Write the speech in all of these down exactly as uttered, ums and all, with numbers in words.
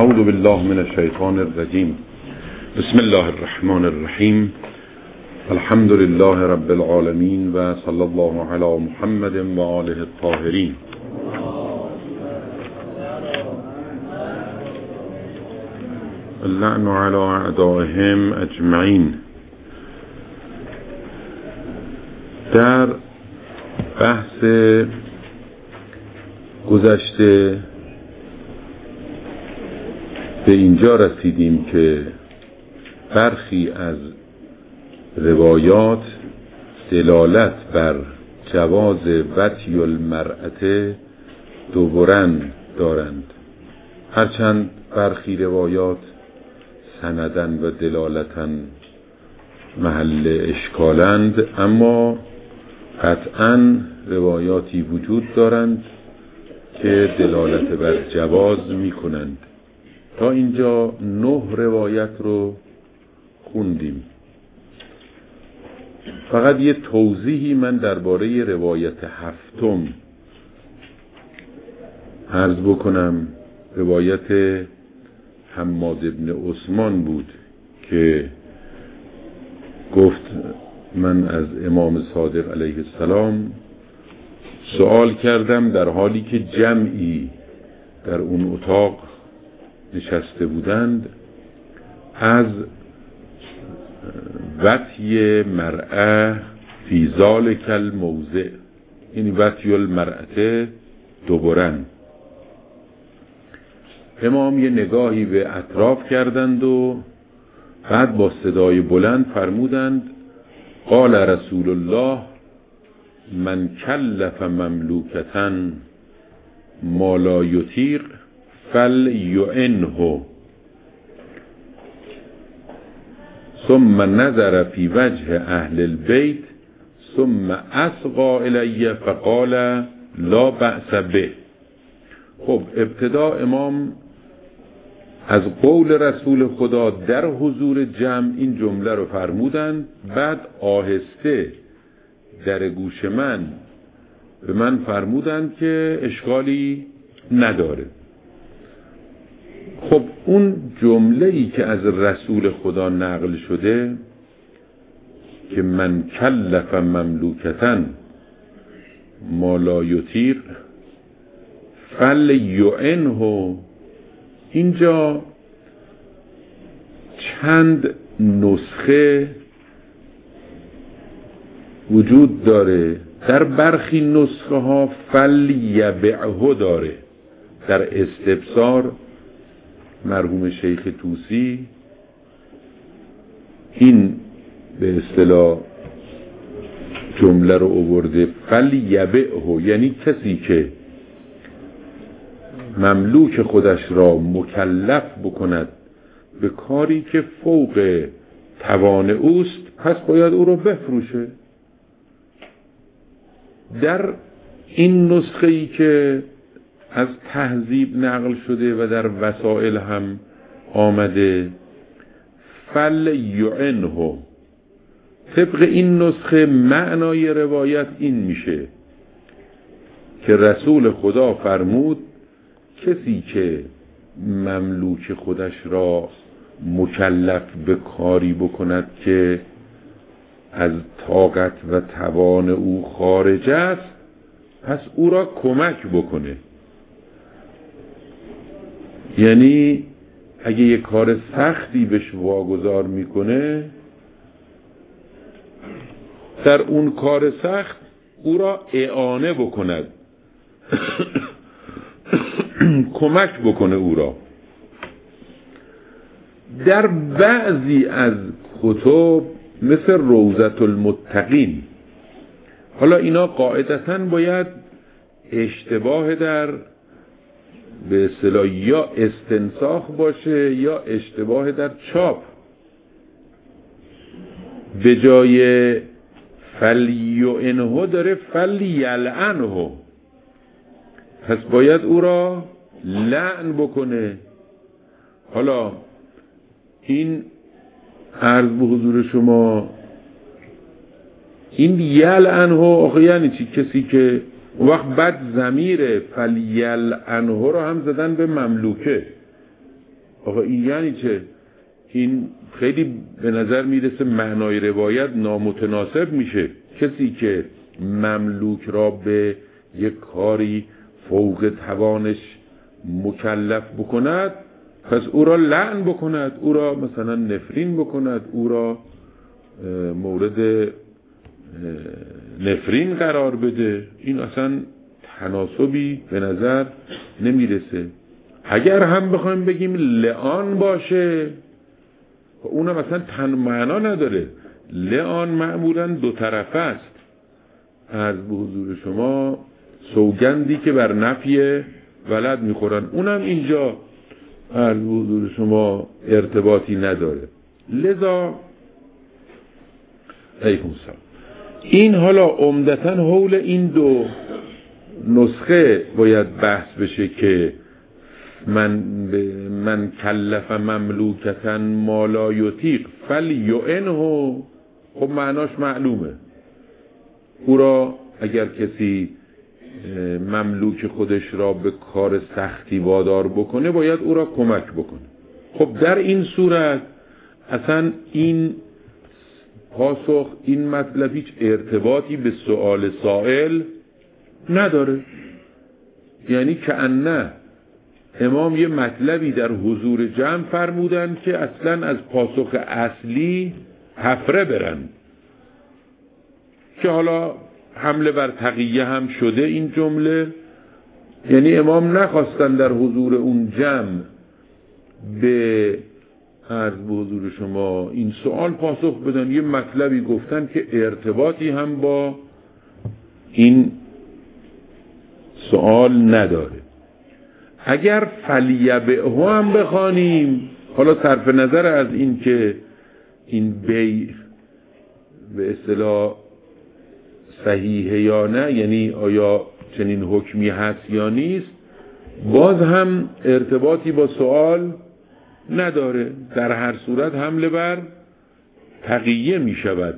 اعوذ بالله من الشیطان الرجیم. بسم الله الرحمن الرحیم. الحمد لله رب العالمین و صلی الله علی محمد و آله الطاهرین. اللعن علی اعدائهم اجمعین. در بحث گذشته به اینجا رسیدیم که برخی از روایات دلالت بر جواز وطی المرأة دوبرن دارند، هرچند برخی روایات سندن و دلالتن محل اشکالند، اما قطعاً روایاتی وجود دارند که دلالت بر جواز می کنند. تا اینجا نه روایت رو خوندیم. فقط یه توضیحی من درباره روایت هفتم عرض بکنم. روایت حماد بن عثمان بود که گفت من از امام صادق علیه السلام سوال کردم در حالی که جمعی در اون اتاق نشسته بودند از وطی مرأة فی ذالک الموضع، یعنی وطی المرأة دوبرن. امام یه نگاهی به اطراف کردند و بعد با صدای بلند فرمودند قال رسول الله من کلف مملوکة ما لا یطیق فلیعنه. ثم نظر فی وجه اهل البیت ثم اصغى الی فقال لا بأس به. خب ابتدا امام از قول رسول خدا در حضور جمع این جمله رو فرمودند، بعد آهسته در گوش من به من فرمودند که اشکالی نداره. خب اون جمله‌ای که از رسول خدا نقل شده که من کلف مملوکتن ما لا یطیق فلیعنه، اینجا چند نسخه وجود داره. در برخی نسخه ها فلیبعه داره. در استبصار مرحوم شیخ طوسی این به اصطلاح جمله رو آورده فلیبعه، یعنی کسی که مملوک خودش را مکلف بکند به کاری که فوق توان اوست پس باید او را بفروشه. در این نسخه ای که از تهذیب نقل شده و در وسائل هم آمده فلیعنه، طبق این نسخه معنای روایت این میشه که رسول خدا فرمود کسی که مملوک خودش را مکلف به کاری بکند که از طاقت و توان او خارج است پس او را کمک بکنه. یعنی اگه یک کار سختی بهش واگذار میکنه، در اون کار سخت او را اعانه بکند کمک بکنه او را. در بعضی از کتب مثل روضة المتقین، حالا اینا قاعدتاً باید اشتباه در به اصطلاح یا استنساخ باشه یا اشتباه در چاپ. به جای فلیعنه داره فلیلعنه، پس باید او را لعن بکنه. حالا این عرض به حضور شما این یلعنه آخه یعنی چی؟ کسی که اون وقت بعد ضمیر فلیلعنه رو هم زدن به مملوکه، آقا این یعنی چه؟ این خیلی به نظر میرسه معنای روایت نامتناسب میشه. کسی که مملوک را به یک کاری فوق توانش مکلف بکند، پس او را لعن بکند، او را مثلا نفرین بکند، او را مورد نفرین قرار بده، این اصلا تناسبی به نظر نمیرسه. اگر هم بخوایم بگیم لعان باشه، اونم مثلا تن معنا نداره. لعان معمولا دو طرفه است. از به حضور شما سوگندی که بر نفی ولد میخورن، اونم اینجا از به حضور شما ارتباطی نداره. لذا علیکم السلام. این حالا عمدتاً حول این دو نسخه باید بحث بشه که من من کلف مملوکتاً ما لا یطیق فلیعنه. خب معناش معلومه، او را اگر کسی مملوک خودش را به کار سختی وادار بکنه باید او را کمک بکنه. خب در این صورت اصلا این پاسخ، این مطلب هیچ ارتباطی به سؤال سائل نداره. یعنی که انه امام یه مطلبی در حضور جمع فرمودن که اصلا از پاسخ اصلی حفره برن، که حالا حمله بر تقیه هم شده این جمله. یعنی امام نخواستن در حضور اون جمع به عرض به حضور شما این سوال پاسخ بدن، یه مطلبی گفتن که ارتباطی هم با این سوال نداره. اگر فلیبعه هم بخوانیم، حالا صرف نظر از این که این بیع به اصطلاح صحیحه یا نه، یعنی آیا چنین حکمی هست یا نیست، باز هم ارتباطی با سوال نداره. در هر صورت حمله بر تقیه می شود.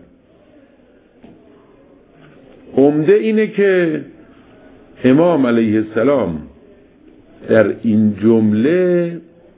عمده اینه که امام علیه السلام در این جمله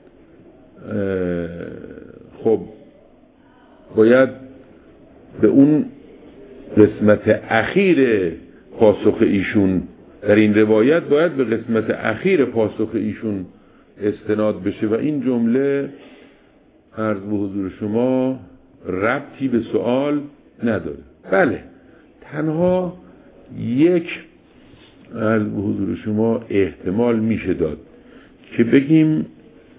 خب باید به اون قسمت اخیر پاسخ ایشون، در این روایت باید به قسمت اخیر پاسخ ایشون استناد بشه و این جمله عرض به حضور شما ربطی به سوال نداره. بله، تنها یک عرض به حضور شما احتمال میشه داد که بگیم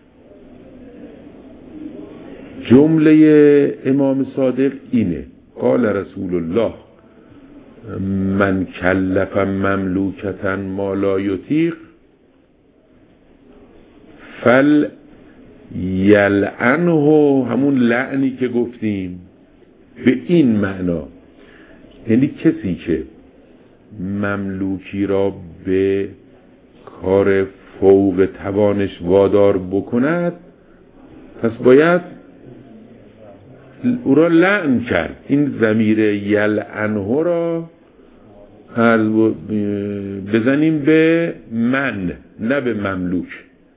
جمله امام صادق اینه: قال رسول الله من کلف مملوکتا ما لا یطیق فل یلعنه، همون لعنی که گفتیم به این معنا، یعنی کسی که مملوکی را به کار فوق توانش وادار بکند، پس باید او را لعن کرد. این ضمیر یلعنه را بزنیم به من، نه به مملوک.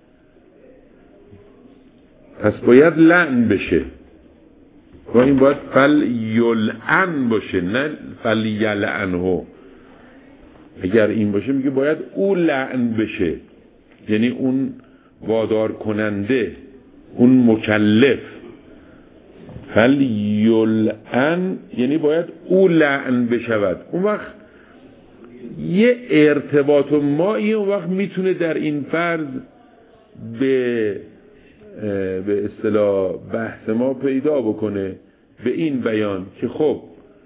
پس باید لعن بشه و این باید فل یلعن باشه، نه فل یلعنه. اگر این باشه میگه باید او لعن بشه، یعنی اون وادار کننده، اون مکلف. فل یلعن یعنی باید او لعن بشود. اون وقت یه ارتباط مایی اون وقت میتونه در این فرض به به اصطلاح بحث ما پیدا بکنه، به این بیان که خب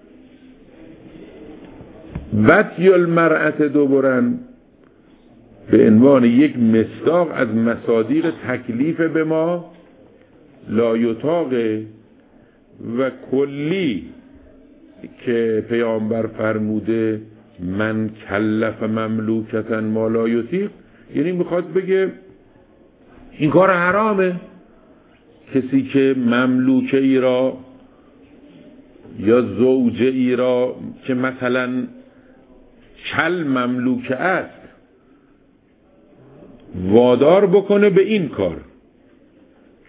بطی المرأت دوبرن به عنوان یک مصداق از مصادیق تکلیف به ما لا یطاق و کلی که پیامبر فرموده من کلف مملوکتا ما لا یطیق، یعنی میخواد بگه این کار حرامه. کسی که مملوکه ای را یا زوجه ای را که مثلا کل مملوکه است وادار بکنه به این کار،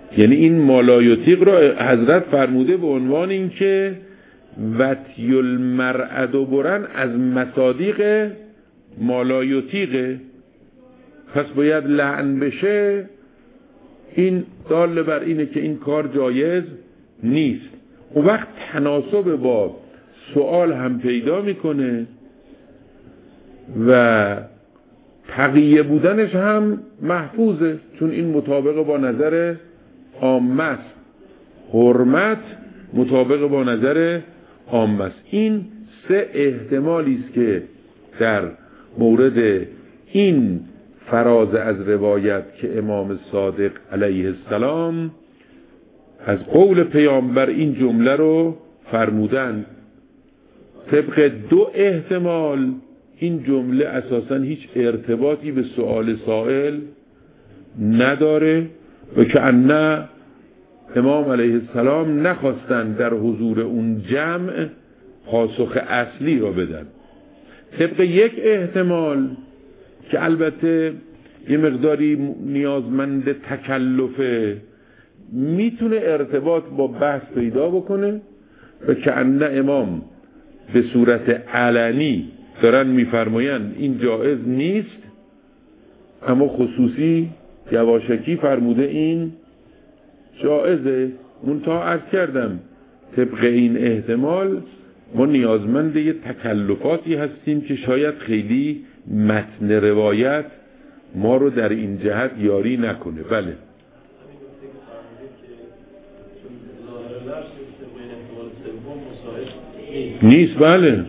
یعنی این مالایوتیق را حضرت فرموده به عنوان این که وطی المرء دبرن از مصادیق مالایوتیقه، پس باید لعن بشه. این دال بر اینه که این کار جایز نیست. اون وقت تناسب با سوال هم پیدا میکنه و تقیه بودنش هم محفوظه، چون این مطابق با نظر عامه است. حرمت مطابق با نظر عامه است. این سه احتمالی است که در مورد این فراز از روایت که امام صادق علیه السلام از قول پیامبر این جمله رو فرمودن. طبق دو احتمال این جمله اساساً هیچ ارتباطی به سؤال سائل نداره و که انه امام علیه السلام نخواستن در حضور اون جمع پاسخ اصلی را بدن. طبق یک احتمال که البته یه مقداری نیازمند تکلفه، میتونه ارتباط با بحث پیدا بکنه و که انه امام به صورت علنی دارن میفرماین این جایز نیست، اما خصوصی یواشکی فرموده این جایزه. منتها عرض کردم طبق این احتمال ما نیازمند یه تکلفاتی هستیم که شاید خیلی متن روایت ما رو در این جهت یاری نکنه. بله نیست. بله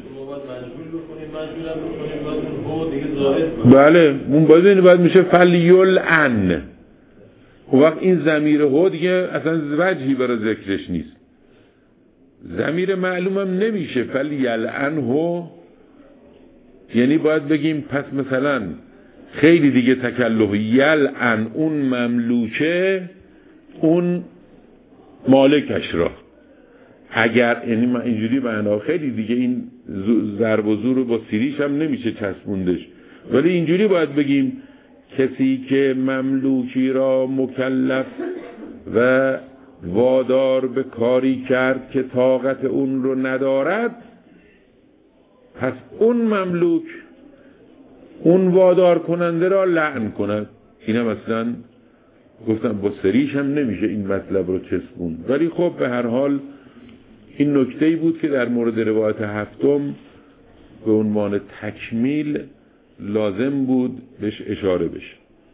بله اون باید این باید میشه فلیلعن. اون وقت این ضمیر هو دیگه اصلا وجهی برای ذکرش نیست، ضمیر معلومم نمیشه. فلیلعن هو یعنی باید بگیم پس مثلا خیلی دیگه تکلف یلعن اون مملوکه اون مالکش را. اگر یعنی من اینجوری معنا خیلی دیگه این ضرب و زور رو با سیریش هم نمیشه چسبوندش، ولی اینجوری باید بگیم کسی که مملوکی را مکلف و وادار به کاری کرد که طاقت اون رو ندارد، پس اون مملوک اون وادار کننده را لعن کند. اینم اصلا گفتم با سریش هم نمیشه این مطلب رو چسبوند، ولی خب به هر حال این نکته‌ای بود که در مورد روایت هفتم به عنوان تکمیل لازم بود بهش اشاره بشه.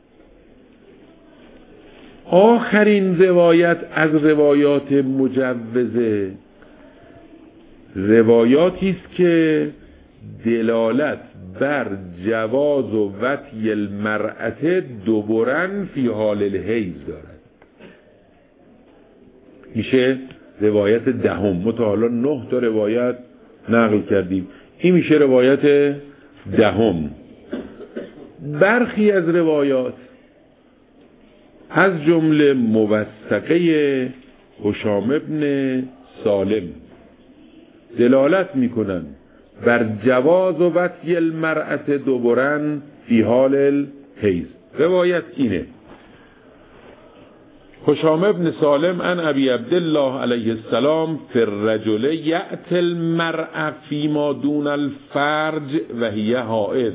آخرین روایت از روایات مجوزه روایاتی است که دلالت بر جواز و وطی المرأة دبرن فی حال الحیض دارد. میشه روایت دهم. ما تا حالا نه تا روایت نقل کردیم، این میشه روایت دهم. برخی از روایات از جمله موثقه هشام ابن سالم دلالت میکنن بر جواز و وطی المرأة دبرن فی حال الحیض. روایت اینه: هشام ابن سالم عن ابی عبدالله علیه السلام فی الرجل یأتی المرأة فیما دون الفرج و هی حائض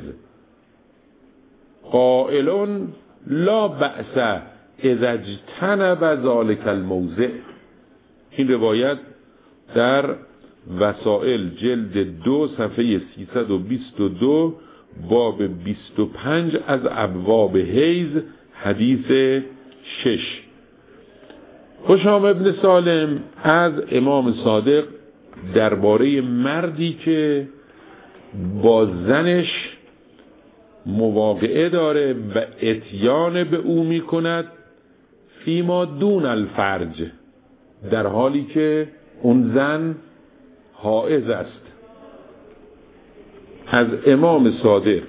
قائل لا بأس اذا اجتنب ذلك الموضع. این روایت در وسائل جلد دو صفحه سیصد و بیست و دو باب بیست و پنج از ابواب حیض حدیث شش. هشام ابن سالم از امام صادق درباره مردی که با زنش مواقعه داره و اتیان به او می کند فیما دون الفرج، در حالی که اون زن حائض است، از امام صادق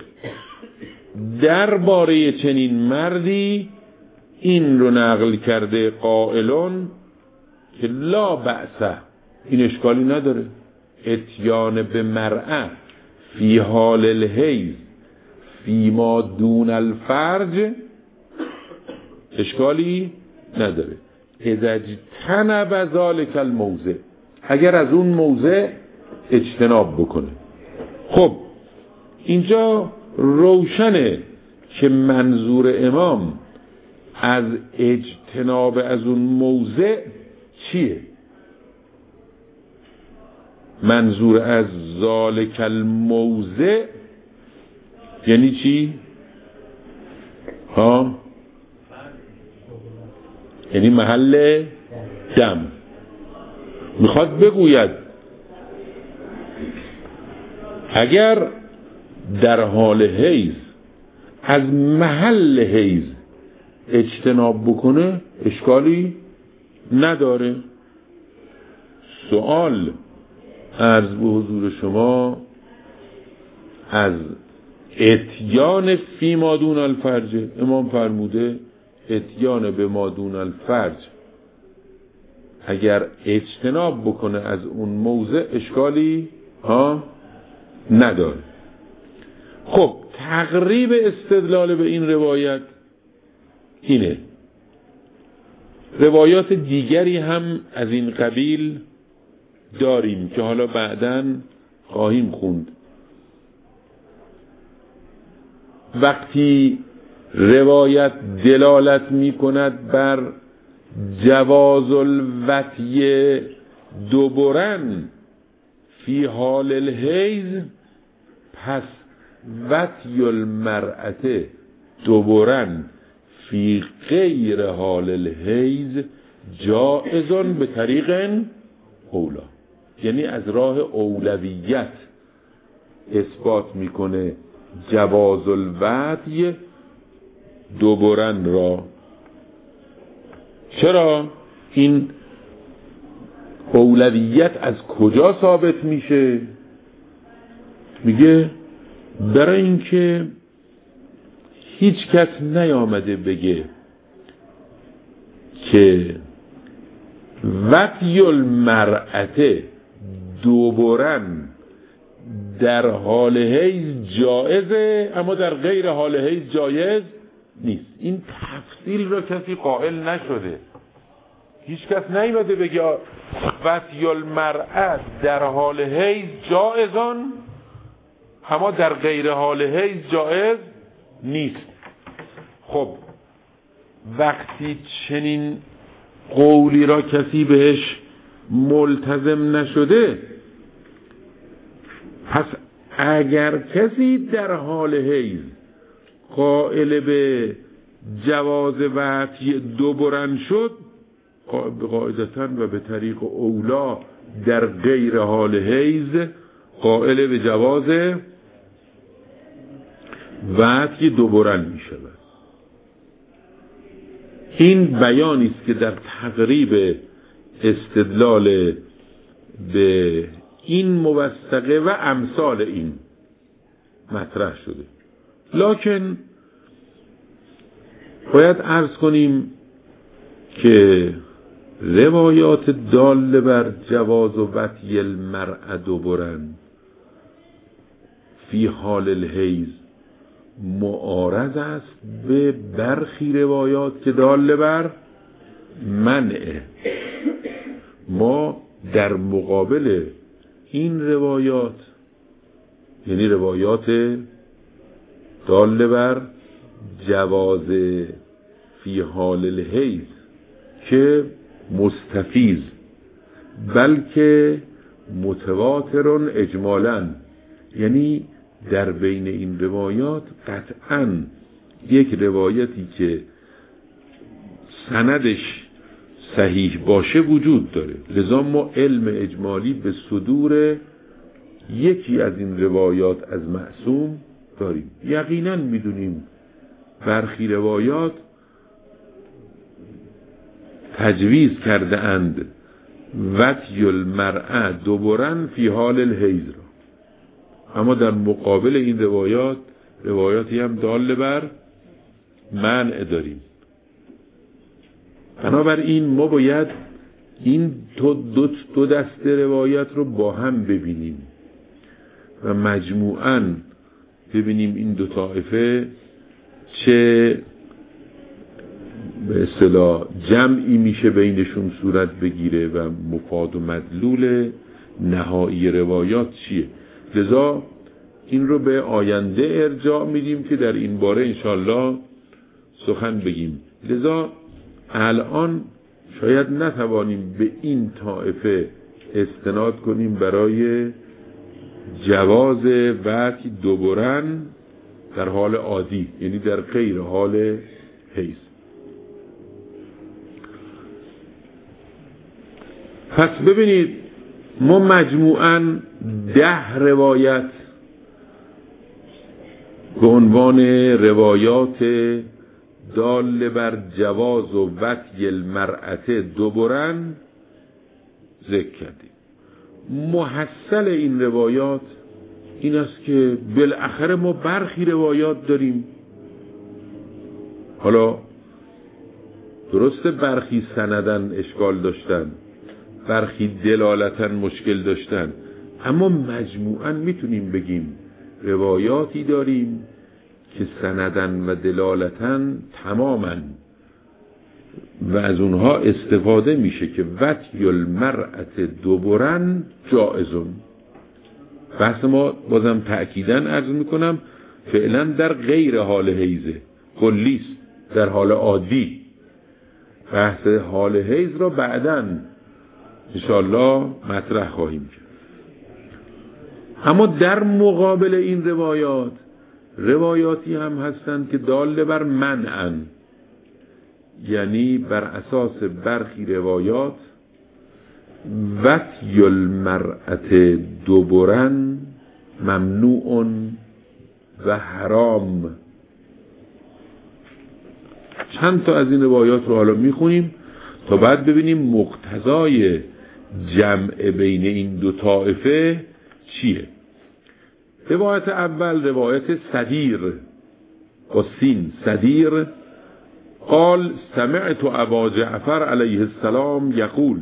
درباره چنین مردی این رو نقل کرده قائلون که لا بأس، این اشکالی نداره، اتیان به مرأة فی حال الحیض فیما دون الفرج اشکالی نداره. اذا اجتنب ذلک الموضع، اگر از اون موضع اجتناب بکنه. خب اینجا روشنه که منظور امام از اجتناب از اون موضع چیه؟ منظور از ذالک الموضع یعنی چی؟ ها؟ یعنی محل دم. میخواد بگوید اگر در حال حیض از محل حیض اجتناب بکنه اشکالی نداره. سوال عرض به حضور شما از اتیان فی مادون الفرج، امام فرموده اتیان به مادون الفرج اگر اجتناب بکنه از اون موضع اشکالی ها نداره. خب تقریب استدلال به این روایت اینه. روایات دیگری هم از این قبیل داریم که حالا بعداً خواهیم خوند. وقتی روایت دلالت می کند بر جواز الوطی دوبرن فی حال الحیض، پس وطی المرأة دوبرن فی غیر حال الحیض جائزون به طریق اولا، یعنی از راه اولویت اثبات میکنه جواز الوطی دوبرن را. چرا این اولویت از کجا ثابت میشه؟ میگه برای اینکه هیچ کس نیامده بگه که وطی المرأة دوبرن در حال حیض جایزه اما در غیر حال حیض جایز نیست. این تفصیل را کسی قائل نشده، هیچ کس نیامده بگه وطی المرأة در حال حیض جایزان اما در غیر حال حیض جایز نیست. خب وقتی چنین قولی را کسی بهش ملتزم نشده، پس اگر کسی در حال حیض قائل به جواز وطی دوبرن شد، قاعدتاً و به طریق اولا در غیر حال حیض قائل به جواز وطی دوبرن می شود. این بیانی است که در تقریب استدلال به این موثقه و امثال این مطرح شده. لکن باید عرض کنیم که روایات داله بر جواز و وطی المرأة دوبرن فی حال الحیض معارض است به برخی روایات که داله بر منع. ما در مقابل این روایات، یعنی روایات داله بر جواز فی حال الحیض که مستفیض بلکه متواترون اجمالاً، یعنی در بین این روایات قطعاً یک روایتی که سندش صحیح باشه وجود داره. لذا ما علم اجمالی به صدور یکی از این روایات از معصوم داریم. یقیناً میدونیم برخی روایات تجویز کرده اند وطی المرأة دوبرن فی حال الحیض را، اما در مقابل این روایات روایاتی هم داله بر منع داریم. بنابراین ما باید این دو, دو, دو دسته روایت رو با هم ببینیم و مجموعاً ببینیم این دو طایفه چه به اصطلاح جمعی میشه بینشون صورت بگیره و مفاد و مدلول نهایی روایات چیه. لذا این رو به آینده ارجاع میدیم که در این باره انشالله سخن بگیم. لذا الان شاید نتوانیم به این طائفه استناد کنیم برای جواز وقتی دوبارن در حال عادی، یعنی در غیر حال حیض. پس ببینید ما مجموعاً ده روایت به عنوان روایات دال بر جواز و وطی المرأة دوبارن ذکر کردیم. محصل این روایات این است که بالاخره ما برخی روایات داریم، حالا درسته برخی سندن اشکال داشتن، برخی دلالتن مشکل داشتن، اما مجموعاً میتونیم بگیم روایاتی داریم که سندن و دلالتن تماماً و از اونها استفاده میشه که وطی المرأة دوبارن جائزون. بحث ما بازم تأکیداً عرض میکنم فعلا در غیر حال حیزه، کلیست، در حال عادی. بحث حال حیز را بعداً انشاءالله مطرح خواهیم کرد. اما در مقابل این روایات روایاتی هم هستند که دال بر منعن، یعنی بر اساس برخی روایات وطی المرأة دوبارن ممنوع و حرام. چند تا از این روایات رو حالا میخونیم تا بعد ببینیم مقتضای جمع بین این دو طائفه چیه. روایت اول روایت صدیر با سین، صدیر قال سمعت ابا جعفر علیه السلام یقول،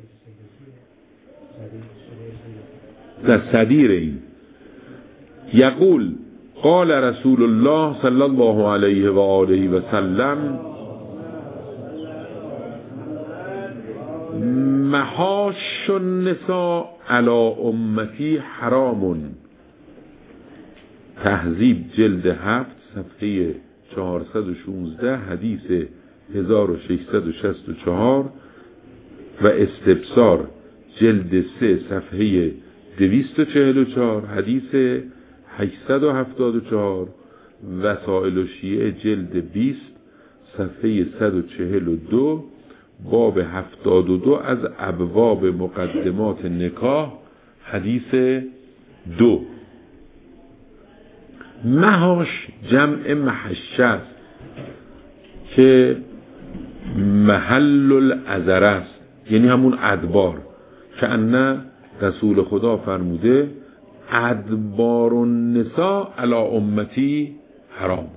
در صدیر این یقول قال رسول الله صلی الله علیه و آله و سلم محاش النساء علی امتی حرام. تهذیب جلد هفت صفحه چهارصد و شانزده حدیث هزار و ششصد و شصت و چهار و استبصار جلد سه صفحه دویست و چهل و چهار حدیث هشتصد و هفتاد و چهار. وسائل الشیعه جلد بیست صفحه صد و چهل و دو باب هفتاد و دو از ابواب مقدمات نکاح حدیث دو. محاش جمع محشه است که محل العذر است، یعنی همون ادبار که ان رسول خدا فرموده ادبار النساء علی امتی حرام.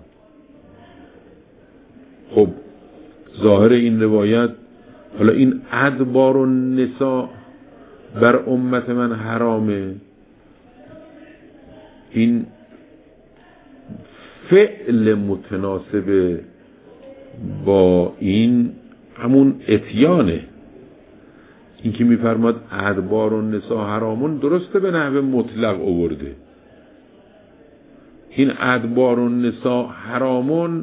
خب ظاهر این روایت، حالا این ادبار النساء بر امت من حرامه، این فعل متناسب با این همون اتیانه. این که میفرماد ادبار النساء حرامون درسته به نحو مطلق آورده، این ادبار النساء حرامون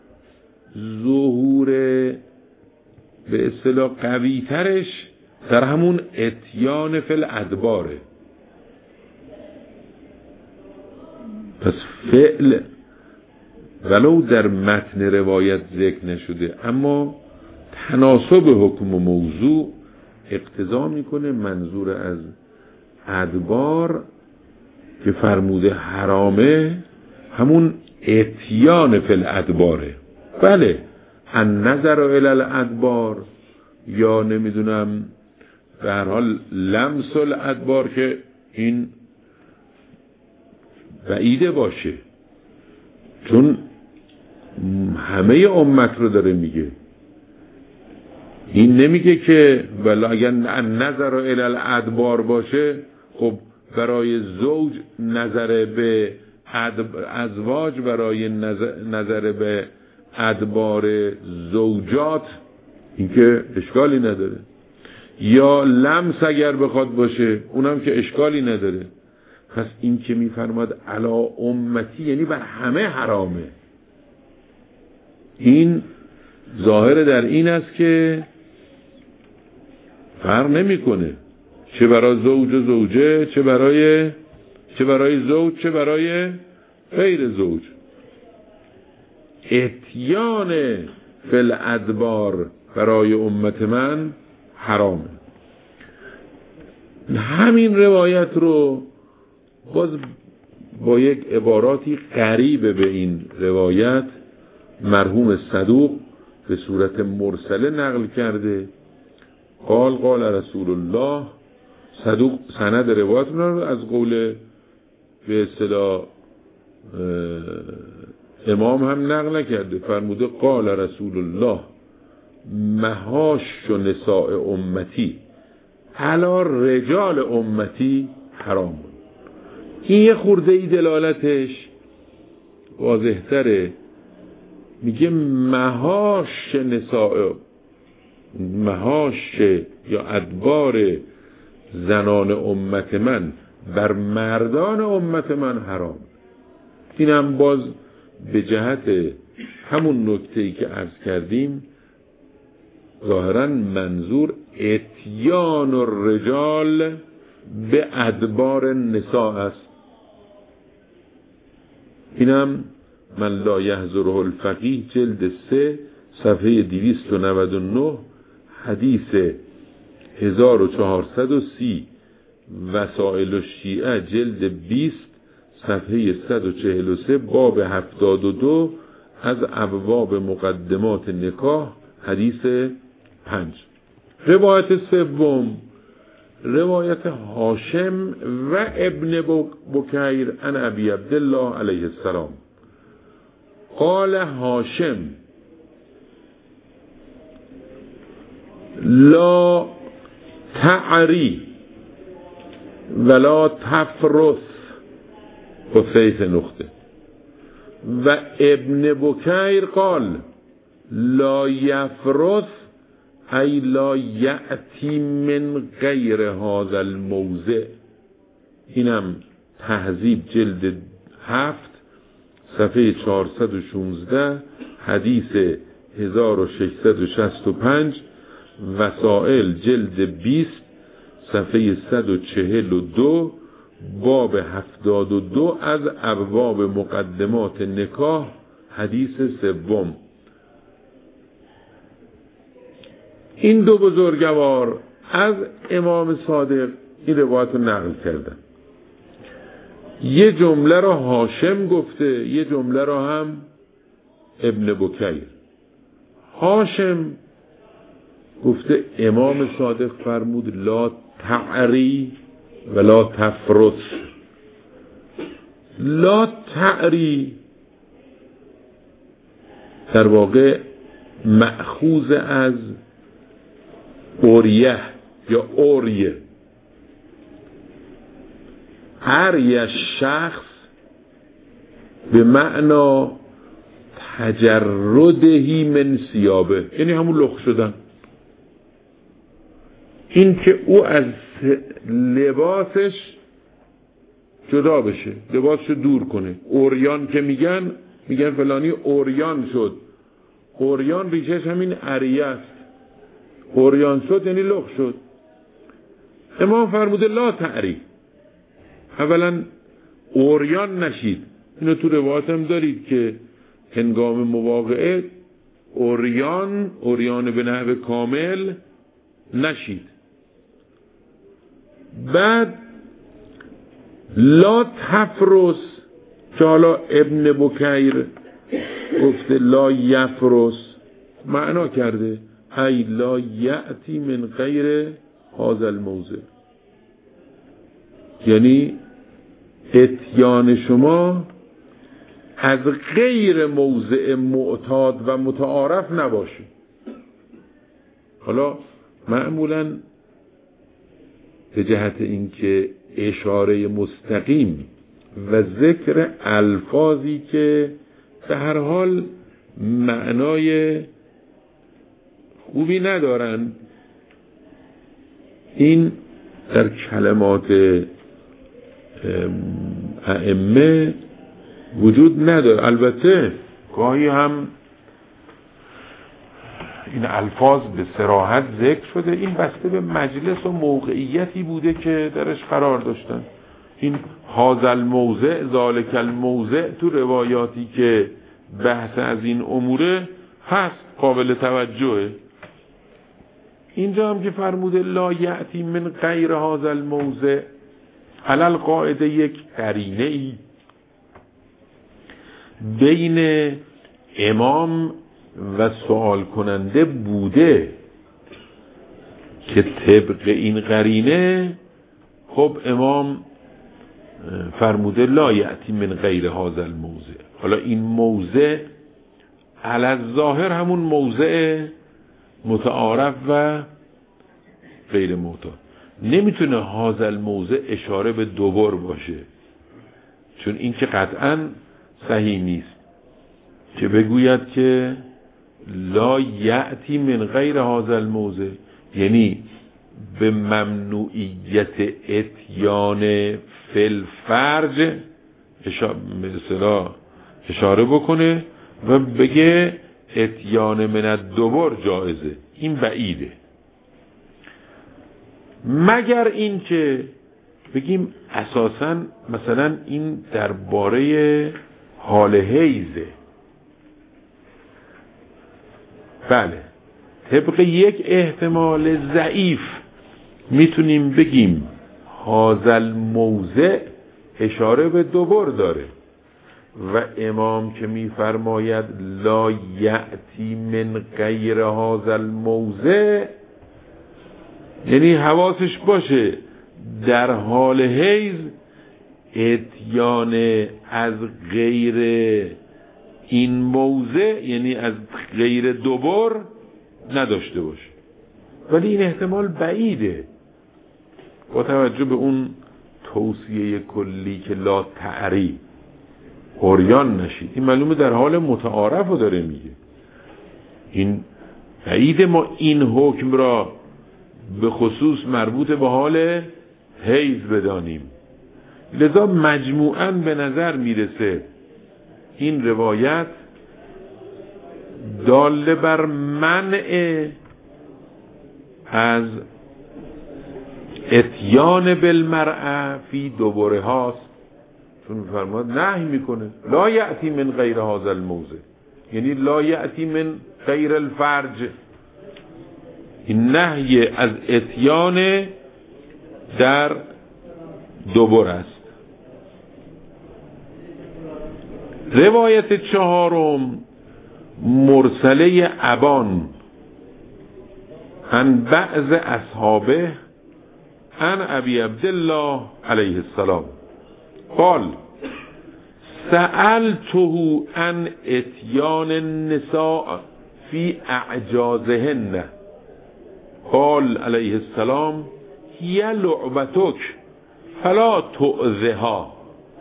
ظهور به اصطلاح قوی ترش در همون اتیان فی الادباره. پس فعل ولو در متن روایت ذکر نشده اما تناسب حکم و موضوع اقتضا میکنه منظور از ادبار که فرموده حرامه همون اتیان فی الادباره. بله النظر الی الادبار یا نمیدونم به هر حال لمس الادبار که این بعیده باشه، چون همه امت رو داره میگه. این نمیگه که ولی اگر نظر الی الادبار باشه خب برای زوج نظر به ازواج، برای نظر, نظر به ادبار زوجات، این که اشکالی نداره، یا لمس اگر بخواد باشه اونم که اشکالی نداره. پس این که میفرماد علی امتی یعنی بر همه حرامه. این ظاهر در این است که فرق نمیکنه چه برای زوج و زوجه، چه برای چه برای زوج، چه برای غیر زوج. اتیان فی الادبار برای امت من حرامه. همین روایت رو باز با یک عباراتی قریب به این روایت مرحوم صدوق به صورت مرسله نقل کرده. قال قال رسول الله، صدوق سند روایت رو از قول به اصطلاح امام هم نقل نکرده، فرموده قال رسول الله مهاش نساء امتی علی رجال امتی حرام. این یه خورده ای دلالتش واضح تره. میگه مهاش نساء، مهاش یا ادبار زنان امت من بر مردان امت من حرام. این هم باز به جهت همون نکته‌ای که عرض کردیم ظاهراً منظور اتیان الرجال به ادبار نساء است. اینم من لا یحضره الفقیه جلد سه صفحه دویست و نود و نه حدیث هزار و چهارصد و سی، وسائل الشیعه جلد بیست صفحه صد و چهل و سه باب هفتاد و دو از ابواب مقدمات نکاح حدیث پنج. روایت سوم روایت هاشم و ابن بکیر عن ابی عبدالله علیه السلام. قال هاشم لا تعری ولا تفرث خفیف نقطه. و ابن بکیر قال لا یفرث ای لا یأتی من غیر هذا الموضع. اینم تهذیب جلد هفت صفحه چهارصد و شانزده حدیث هزار و ششصد و شصت و پنج، وسائل جلد بیست صفحه صد و چهل و دو باب هفتاد و دو از ابواب مقدمات نکاح حدیث سوم. این دو بزرگوار از امام صادق این روایت رو نقل کردن. یه جمله را هاشم گفته، یه جمله را هم ابن بکیر. هاشم گفته امام صادق فرمود لا تعری ولا تفرث. لا تعری در واقع مأخوذ از اوریه یا اوریه. عری شخص به معنا تجردهی من ثیابه، یعنی همون لخ شدن. این که او از لباسش جدا بشه، لباسشو دور کنه. اوریان که میگن میگن فلانی اوریان شد. اوریان ریشش همین عریه است. اوریان شد یعنی لخ شد. امام فرموده لا تعری، اولا اوریان نشید. اینو تو روایت هم دارید که هنگام مواقعه اوریان اوریان به نحو کامل نشید. بعد لا تفرس که حالا ابن بکیر گفته لا یفرس معنا کرده ای لا یأتی من غیر هذا الموضع، یعنی اتیان شما از غیر موضع معتاد و متعارف نباشه. حالا معمولا به جهت اینکه اشاره مستقیم و ذکر الفاظی که به هر حال معنای خوبی ندارن. این در کلمات ائمه وجود نداره. البته گاهی هم این الفاظ به صراحت ذکر شده، این بسته به مجلس و موقعیتی بوده که درش قرار داشتن. این هذا الموضع ذالک الموضع تو روایاتی که بحث از این اموره هست، قابل توجهه. اینجا هم که فرموده لا یأتی من غیر هذا الموضع، علل قاعده یک قرینه ای بین امام و سوال کننده بوده که طبق این قرینه خب امام فرموده لا یأتی من غیر هذا الموضع. حالا این موضع علی الظاهر همون موضع متعارف و غیر معتاد، نمیتونه هذا الموضع اشاره به دوبار باشه، چون این که قطعا صحیح نیست که بگوید که لا یأتی من غیر هذا الموضع، یعنی به ممنوعیت اتیان فی الفرج مثلا اشاره بکنه و بگه اتیان من الدبر جایزه. این بعیده، مگر این که بگیم اساساً مثلا این درباره حال حیزه. بله، طبق یک احتمال ضعیف میتونیم بگیم هذا الموضع اشاره به دوبر داره و امام که میفرماید لا یأتی من غیر هذا الموضع، یعنی حواسش باشه در حال حیض اتیان از غیر این موضع، یعنی از غیر دوبر نداشته باشه. ولی این احتمال بعیده با توجه به اون توصیه کلی که لا تعری، عریان نشید. این معلومه در حال متعارف رو داره میگه. این بعیده ما این حکم را به خصوص مربوط به حال حیض بدانیم. لذا مجموعاً به نظر میرسه این روایت داله بر منع از اتیان بالمرأة فی دوباره هاست، چون فرماد نهی میکنه لا یأتی من غیر هذا الموضع، یعنی لا یأتی من غیر الفرج. این نهی از اتیان در دوباره است. روایت چهارم مرسله ابان عن بعض اصحابه عن ابی عبدالله علیه السلام قال سألته عن اتیان النساء فی اعجازهن قال علیه السلام هی لعبتک فلا تؤذها.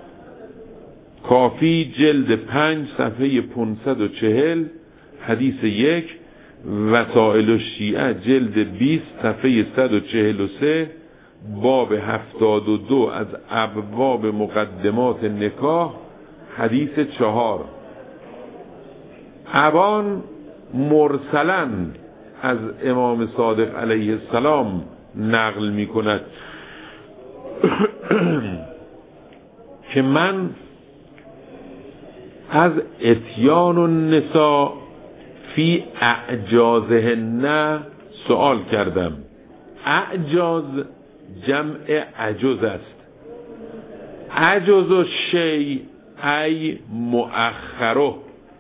کافی جلد پنج صفحه پانصد و چهل حدیث یک، وسائل الشیعه جلد بیست صفحه صد و چهل و سه باب هفتاد و دو از ابواب مقدمات نکاح حدیث چهار. ابان مرسلاً از امام صادق علیه السلام نقل می کند که من از اتیان النساء فی اعجازهن سوال کردم. اعجاز جمع عجز است. عجز و شی ای مؤخره،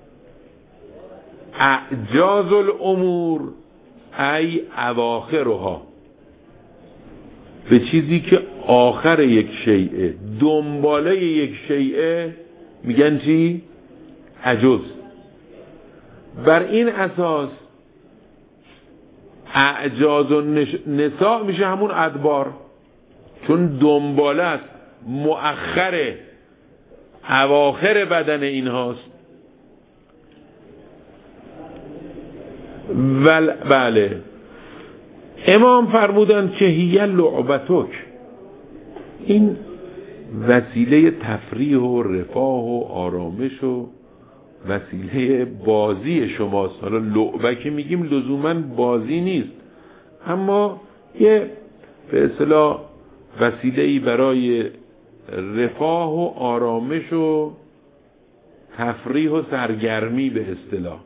اعجاز الامور ای اواخرها. به چیزی که آخر یک شیء، دنباله یک شیء میگن چی؟ عجز. بر این اساس اعجاز و نساء میشه همون ادبار، چون دنباله است، مؤخر اواخر بدن این هاست. ول بله امام فرمودند که هی لعبتک، این وسیله تفریح و رفاه و آرامش و وسیله بازی شماست. حالا لعبه که میگیم لزوما بازی نیست، اما یه به اصطلاح وسیله‌ای برای رفاه و آرامش و تفریح و سرگرمی به اصطلاح.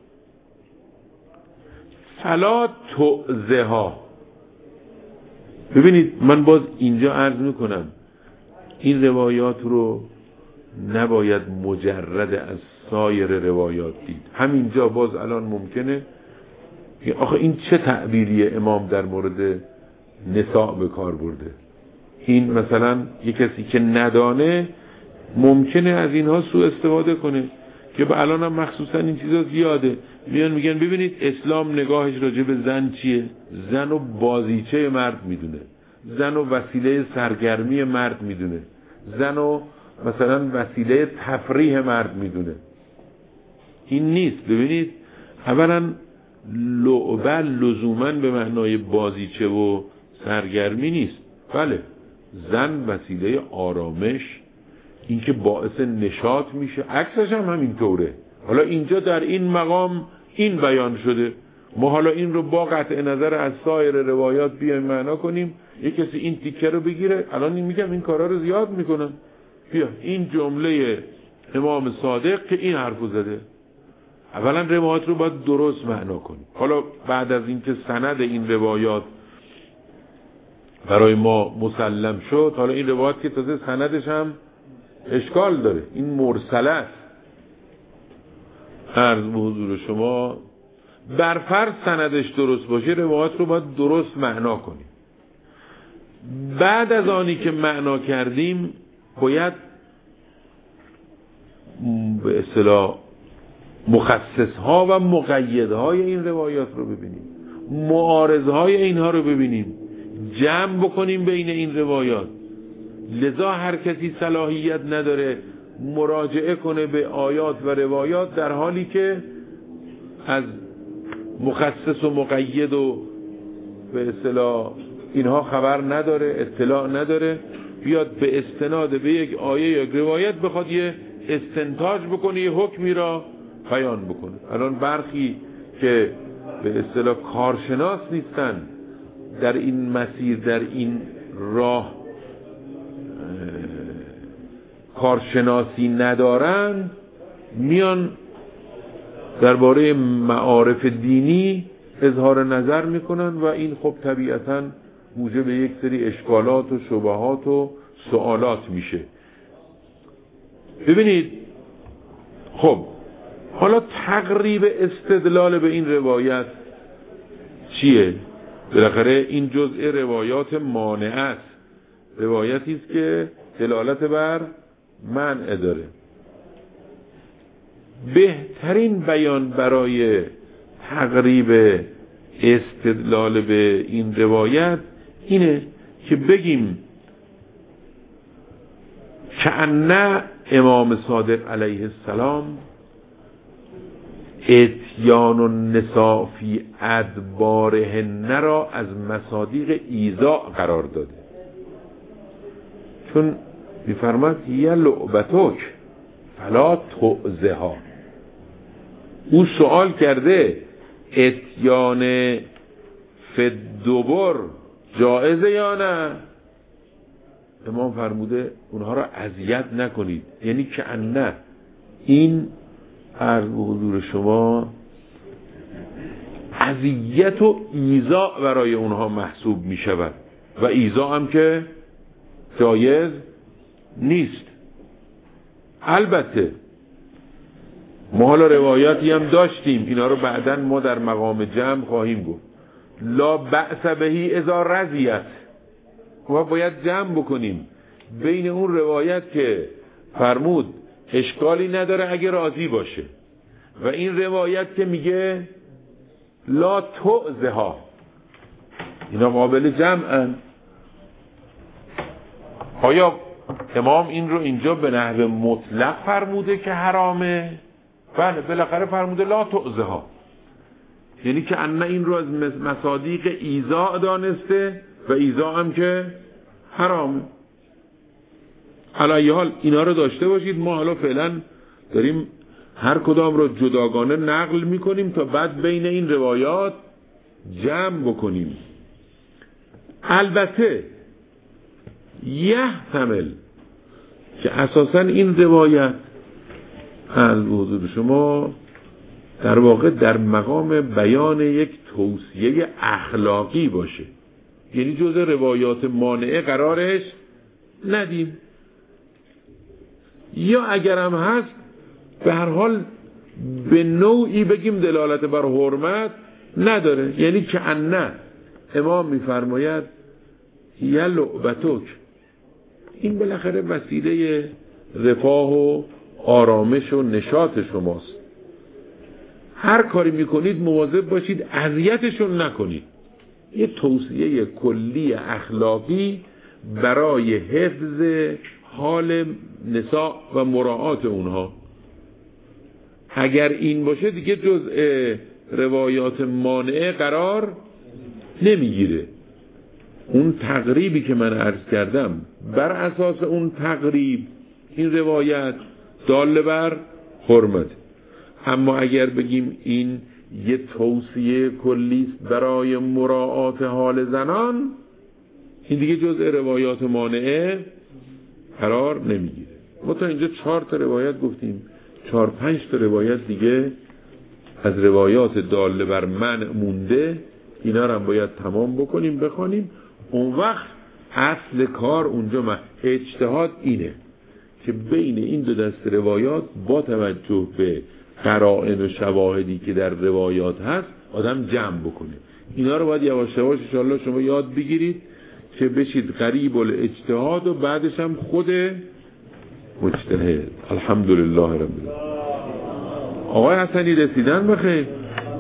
فلا تعزها. ببینید من باز اینجا عرض میکنم این روایات رو نباید مجرد از سایر روایات دید. همینجا باز الان ممکنه آخه این چه تعبیریه امام در مورد نساء به کار برده؟ این مثلا یک کسی که ندانه ممکنه از اینها سوء استفاده کنه که به الان هم مخصوصا این چیزا زیاده. میان میگن ببینید اسلام نگاهش راجع به زن چیه؟ زن و بازیچه مرد میدونه، زن و وسیله سرگرمی مرد میدونه، زن و مثلا وسیله تفریح مرد میدونه. این نیست. ببینید اولا لعبه لزوما به معنای بازیچه و سرگرمی نیست. بله زن وسیله آرامش، این که باعث نشاط میشه، عکسش هم همینطوره. حالا اینجا در این مقام این بیان شده، ما حالا این رو با قطع نظر از سایر روایات بیایم معنا کنیم. یک کسی این تیکه رو بگیره، الان این میگم این کارا رو زیاد میکنن. بیا این جمله امام صادق که این حرفو زده، اولا روایات رو باید درست معنا کنیم. حالا بعد از اینکه سند این روایات برای ما مسلم شد، حالا این روایات که تازه سندش هم اشکال داره، این مرسله است. عرض به حضور شما برفرض سندش درست باشه روایات رو باید درست معنا کنیم. بعد از آنی که معنا کردیم باید به اصطلاح مخصصها و مقیدهای این روایات رو ببینیم، معارضهای اینها رو ببینیم، جمع بکنیم بین این روایات. لذا هر کسی صلاحیت نداره مراجعه کنه به آیات و روایات در حالی که از مخصص و مقید و به اصطلاح اینها خبر نداره، اطلاع نداره، بیاد به استناد به یک آیه یا روایت بخواد یه استنتاج بکنه، یه حکمی را بیان بکنه. الان برخی که به اصطلاح کارشناس نیستن در این مسیر، در این راه کارشناسی ندارن، میان درباره معارف دینی اظهار نظر میکنن و این خب طبیعتاً موجب یک سری اشکالات و شبهات و سوالات میشه. ببینید خب حالا تقریب استدلال به این روایت چیه؟ بالاخره این جزء روایات مانعه است، روایتی است که دلالت بر منع داره. بهترین بیان برای تقریب استدلال به این روایت اینه که بگیم کأن امام صادق علیه السلام اتیان النساء فی ادبارهن را از مصادیق ایذاء قرار داده، چون میفرماد هی لعبتک فلا تعزها. او سوال کرده اتیان فی الدبر جائزه یا نه؟ امام فرموده اونها را اذیت نکنید. یعنی که نه این عرض به حضور شما اذیت و ایذا برای اونها محسوب می شود و ایذا هم که جایز نیست. البته ما حالا روایاتی هم داشتیم، اینا رو بعداً ما در مقام جمع خواهیم گفت. لا بأس بهی اذا رضیت، ما باید جمع بکنیم بین اون روایت که فرمود اشکالی نداره اگه راضی باشه و این روایت که میگه لا تعزها. اینا قابل جمعن. آیا امام این رو اینجا به نحو مطلق فرموده که حرامه؟ بله بالاخره فرموده لا تعزها. یعنی که ان این رو از مصادیق ایذاء دانسته و ایذاء هم که حرامه. علیه حال اینا رو داشته باشید. ما حالا فعلا داریم هر کدام رو جداگانه نقل میکنیم تا بعد بین این روایات جمع بکنیم. البته یحتمل که اساساً این روایت از حضور شما در واقع در مقام بیان یک توصیه اخلاقی باشه، یعنی جز روایات مانعه قرارش ندیم، یا اگرم هست به هر حال به نوعی بگیم دلالت بر حرمت نداره. یعنی که انه امام میفرماید یا لعبتک، این بالاخره وسیله رفاه و آرامش و نشاط شماست، هر کاری میکنید مواظب باشید اذیتشون نکنید. یه توصیه کلی اخلاقی برای حفظ حال نساء و مراعات اونها. اگر این باشه دیگه جزء روایات مانعه قرار نمیگیره. اون تقریبی که من عرض کردم بر اساس اون تقریب این روایت دال بر حرمت. اما اگر بگیم این یه توصیه کلی برای مراعات حال زنان، این دیگه جزء روایات مانعه قرار نمیگیره. ما تا اینجا چهار تا روایت گفتیم، چهار پنج تا روایت دیگه از روایات داله بر منع مونده، اینا رو هم باید تمام بکنیم بخونیم. اون وقت اصل کار اونجا ما اجتهاد اینه که بین این دو دست روایات با توجه به قرائن و شواهدی که در روایات هست آدم جمع بکنه. اینا رو باید یواش یواش ان شاءالله شما یاد بگیرید که بشید قریب الاجتهاد و بعدش هم خود مجتهد. الحمدلله رب العالمین. آقای حسنی رسیدن بخیر.